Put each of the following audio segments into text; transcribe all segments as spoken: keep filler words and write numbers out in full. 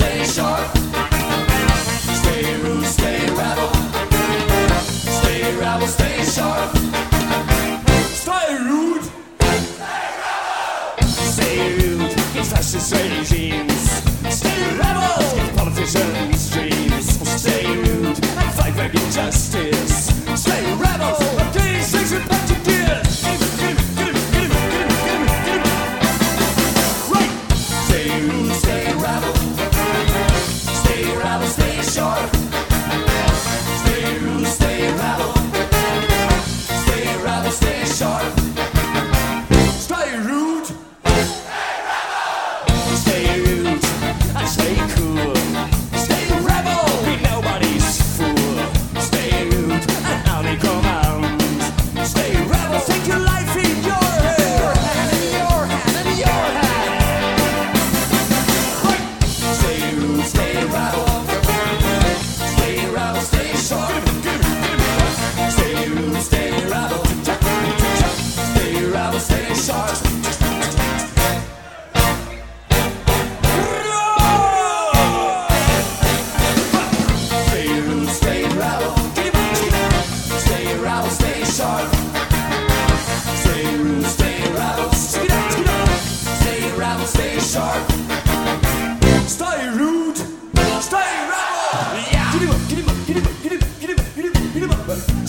stay sharp. Stay rude, stay rebel. Stay rebel, stay sharp. Stay rude. Stay rebel. Stay rude against fascist regimes. Stay rebel against politicians' dreams. Stay rude and fight for injustice. Stay rebel against things with punch gears. Right. Stay rude, stay rebel. Stay rebel, stay sharp. Stay rude, stay rebel. Stay rebel, stay sharp. Stay rude. Stay rebel. Stay rude and stay cool. Stay rebel. Be nobody's fool. Stay rude and only command. Stay rebel. Take your life in your hand, in your hand, in your hand. Stay rude, stay rebel. Stay rebel, stay sharp. Stay rude, stay rebel. Stay rebel, stay sharp. Stay rude, stay rebel. Stay rebel, stay sharp. Stay rude, stay rebel. Stay rebel, stay sharp. Stay rude, stay rebel. Yeah. Get him up, get him up, get him up, get him up, get him up, get him up, get him up.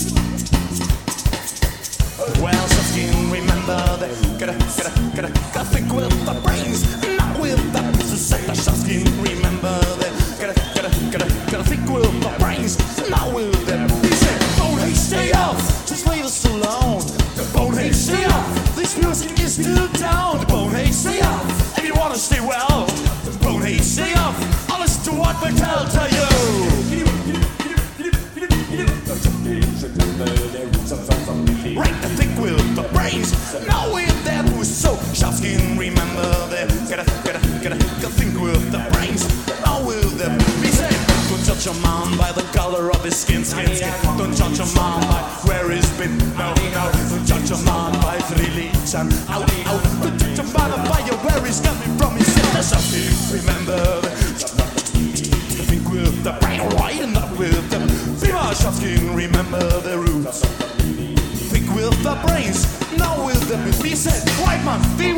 Well, Shafskin, remember that. Gotta, gotta, gotta, gotta think with the brains, not with the pieces. Shafskin, remember that. Gotta, gotta, gotta, gotta think with the brains, not with the pieces. Don't hate, stay off. Just leave us alone. Don't hate, stay off. This music is still down. Don't hate, stay off. If you wanna stay well, don't hate, stay off. I'll listen to what we tell to you. Right to think with the brains, not with them who's so. Shafskin, remember that. Gotta, gotta, gotta, gotta think with the brains, not with them. He said, don't judge a man by the color of his skin, skin, skin. Don't judge a man by where he's been. No, no. Don't judge a man by his religion. Out, out. Don't judge a man by where he's coming from. He said, Shafskin, remember that. Think with the brain, right, and not with them. Viva Shafskin, remember the roots. Think with the brains, not with them. He said, right man, be